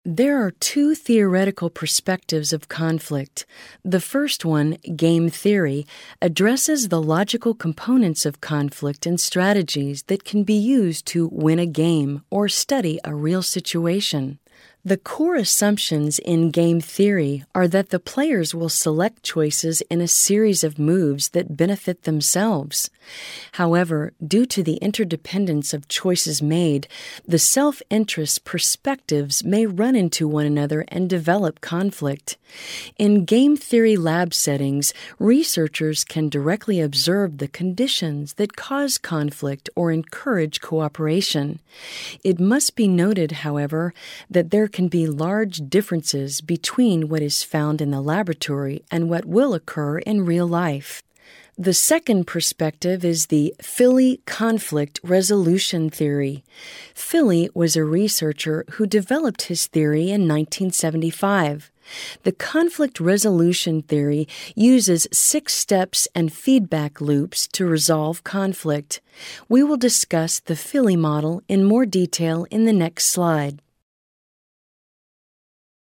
There are two theoretical perspectives of conflict. The first one, game theory, addresses the logical components of conflict and strategies that can be used to win a game or study a real situation. The core assumptions in game theory are that the players will select choices in a series of moves that benefit themselves. However, due to the interdependence of choices made, the self-interest perspectives may run into one another and develop conflict. In game theory lab settings, researchers can directly observe the conditions that cause conflict or encourage cooperation. It must be noted, however, that there can be large differences between what is found in the laboratory and what will occur in real life. The second perspective is the Philly conflict resolution theory. Philly was a researcher who developed his theory in 1975. The conflict resolution theory uses 6 steps and feedback loops to resolve conflict. We will discuss the Philly model in more detail in the next slide.